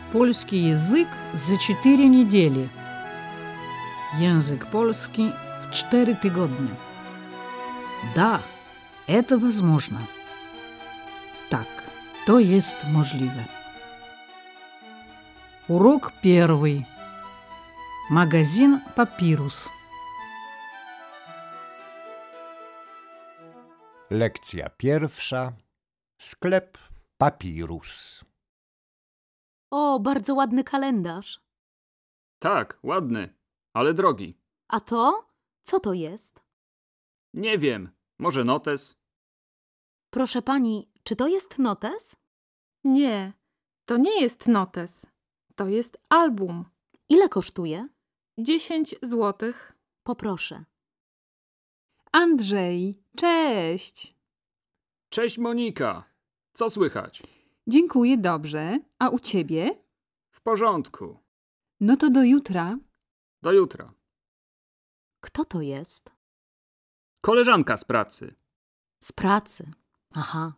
Польский язык за 4 недели. Język polski в 4 tygodnie. Да, это возможно. Так, to jest możliwe. Урок 1. Magazyn Papirus. Lekcja 1. Sklep Papirus. O, bardzo ładny kalendarz. Tak, ładny, ale drogi. A to? Co to jest? Nie wiem, może notes? Proszę pani, czy to jest notes? Nie, to nie jest notes. To jest album. Ile kosztuje? 10 złotych. Poproszę. Andrzej, cześć. Cześć Monika, co słychać? Dziękuję, dobrze. A u ciebie? W porządku, No to do jutra. do jutra. Kto to jest? Koleżanka z pracy. Z pracy. Aha.